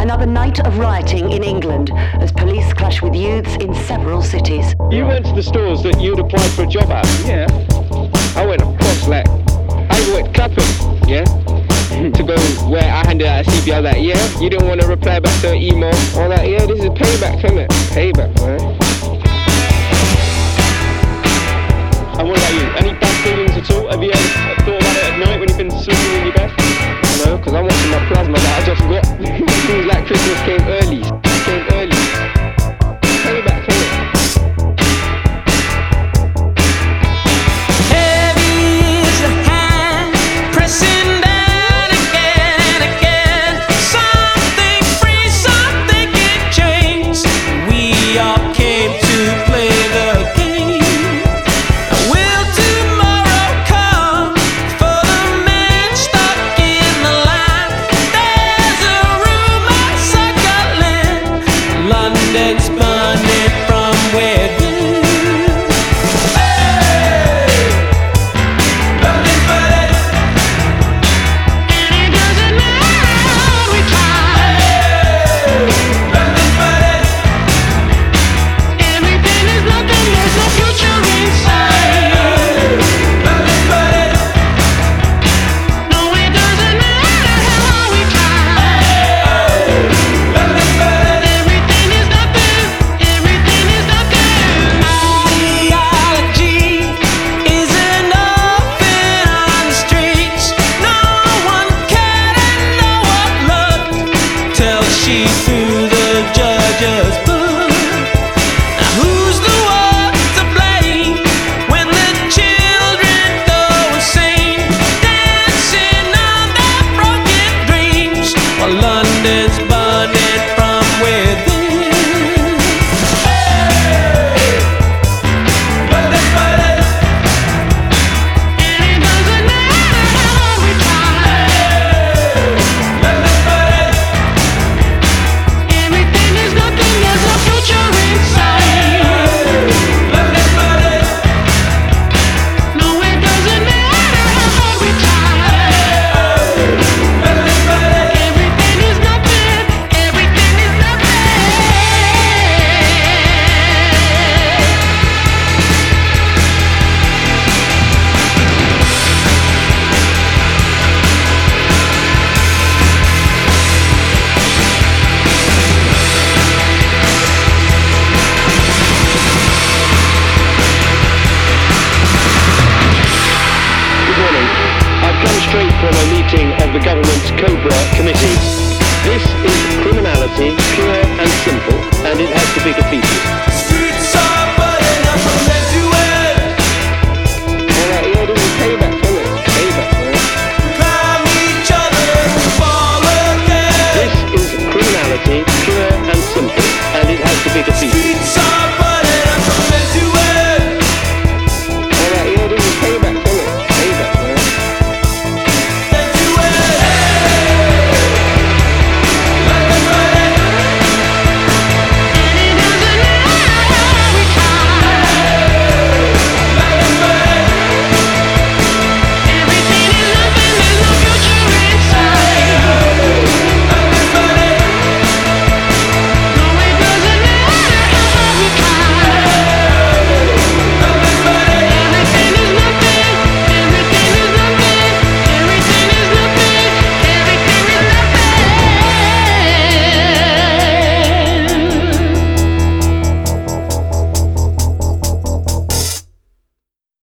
another night of rioting in England as police clash with youths in several cities. You went to the stores that you'd applied for a job at? Yeah. I went across, like, I went Clapham, yeah? To go where I handed out a CV, I was like, yeah, you didn't want to reply back to an email. I was like, yeah, this is payback, isn't it? Payback, man. And what about you? Any bad feelings at all? Have you ever thought about it at night when you've been sleeping in your bed? No, because I'm watching my plasma that I just got. It seems like Christmas came early. Payback, isn't it? She threw